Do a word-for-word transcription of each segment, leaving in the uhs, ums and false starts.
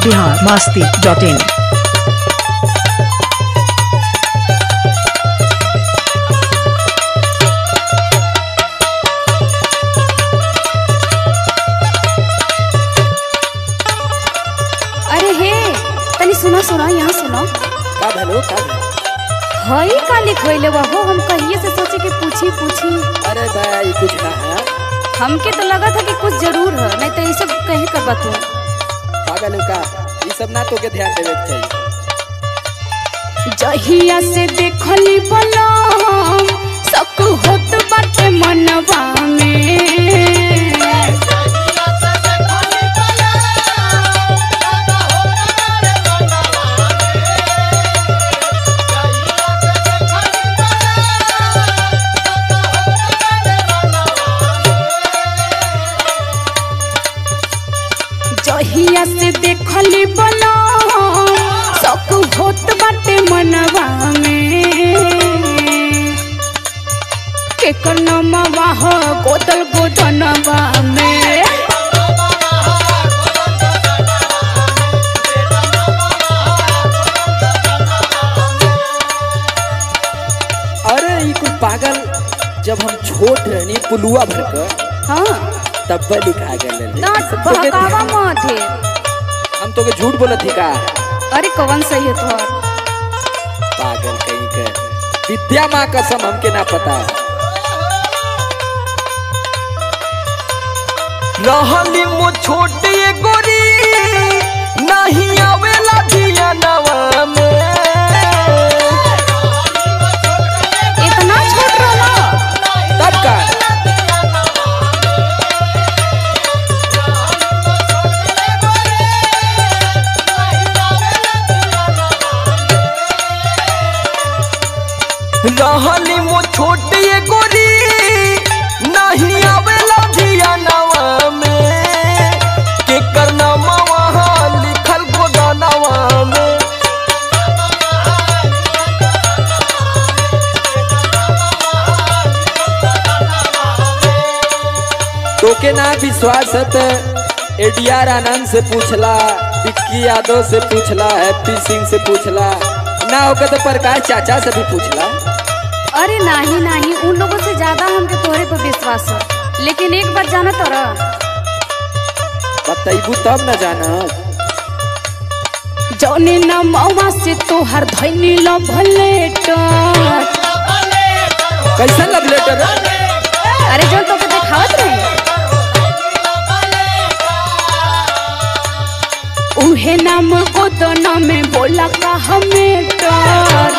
बिहार मस्ती डॉट इन। अरे हे तनी सुनो सुनो यहाँ सुनो। का भलो का भलो? हई का लिखवैले बा हो? हम कहिए से सोचे कि पूछी पूछी। अरे भाई कुछ ना है। हमके तो लगा था कि कुछ जरूर है, नहीं तो ये सब कहे कर बा तू। पागल हो का? ये सब ना तो के ध्यान देवे के चाहिए। जहिया से देखली बलम सक होत बाटे मनवा में। जहिया से देखली बलम सक होत बाटे मनवा में। केकर नमवा हो गोदल गोदनवा में। अरे ये कुछ पागल जब हम छोट रहनी पुलुआ भर कर हाँ तब लिखा गया ना बहकावा मत है। हम तो के झूठ बोलत ही का? अरे कौन सही है तोहर? पागल कहीं के विद्या माँ कसम हमके ना पता। रहली मो छोटे गोरी नहीं आवेला धिया नवा में। इतना छोट रहा तब का रहली मो छोटे गोरी नहीं आवेला धिया नवा में। के करना वहाँ लिखल गोदानवा में। तोके ना विश्वास है तो एडीआर आनंद से पूछला, विक्की यादव से पूछला, हैप्पी सिंह से पूछला, ना होगा तो प्रकाश चाचा से भी पूछला। अरे नहीं नहीं उन लोगों से ज्यादा हमके तोहरे पर विश्वास है। लेकिन एक बार जाना तो रह बतैबू तब न जाना। जौने ना मौवा से तोहर धैनी लव लेटर। कैसा लव लेटर? अरे जो तो दिखावत रही उहे नाम गोदना में बोला का हमें डर।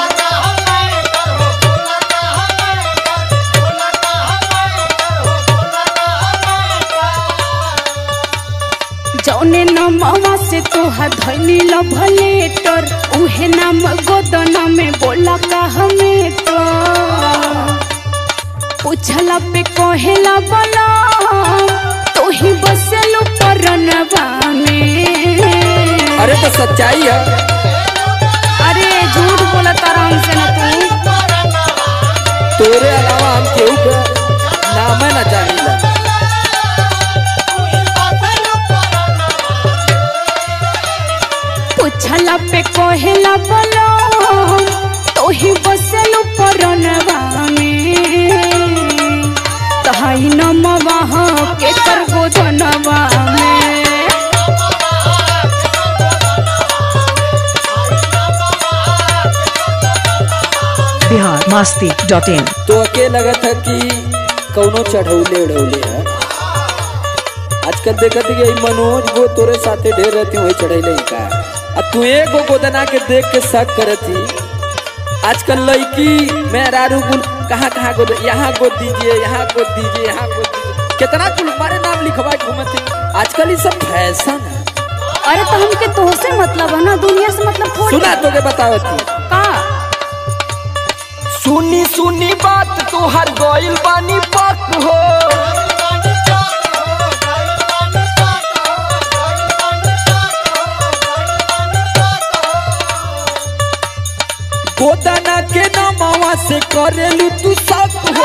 जौने नमवा से तोहर धैनी लव लेटर। उहे नाम गोदना में बोला का हमें तो। पूछला पे कहेला बोला तो ही बसेलू परनवा में। अरे तो सच्चाई है। अरे झूठ बोला तारा हमसे ना तू। तोरे अलावा हम केहू के नाम न जानीला। पूछला पे कहेला बोला तो ही बसेलू परनवा में। तहाई नमवा के कर गोदनवा में। बिहार मस्ती डॉट इन। तो अके लगा था कि कौनो चढ़ौले उड़ौले है। आजकल देखत है कि मनोज वो तोरे साथे ढेर रहती वही चढ़ैले का। अब तू एगो गोदना के देख के शक करती। आजकल लड़की मेहरारू कुल कहाँ कहाँ गोद, यहाँ गोद दीजिए, यहाँ गोद दीजिए, यहाँ गोद दीजिए, कितना कुल हमारे नाम लिखवा घूमते। आजकल ये सब फैशन है। अरे तो हमके तोहसे मतलब है ना, दुनिया से मतलब थोड़ी। सुना तो के बतावती का सुनी सुनी बात तो हर गोइल बानी पक हो। गोदना के नामवा से करेलू तू शक हो।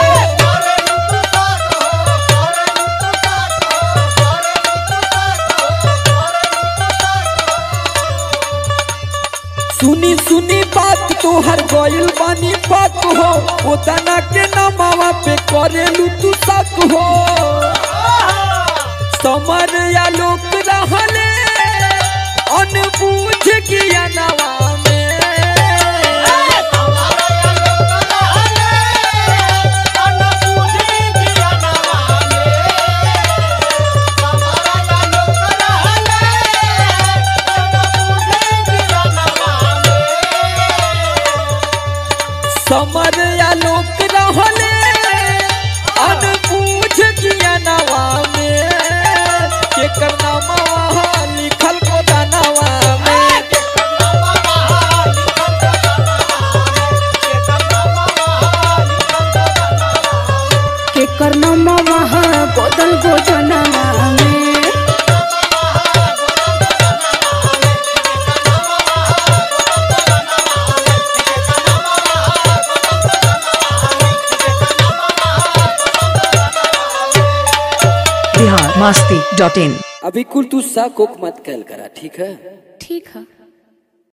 तोहर गइल बानी पाक हो गोदना के नामावा पे करेलू तू शक हो समर या लोक रहले अनबूझ किया नवा समर या लोक रहले अनबूझ किया नवा में केकर नामवा लिखल गोदनवा में केकर नामवा गोदल गोदनवा में बिहार मस्ती डॉट इन। अभी कुल तू शक उक मत कैल करा ठीक है। ठीक है।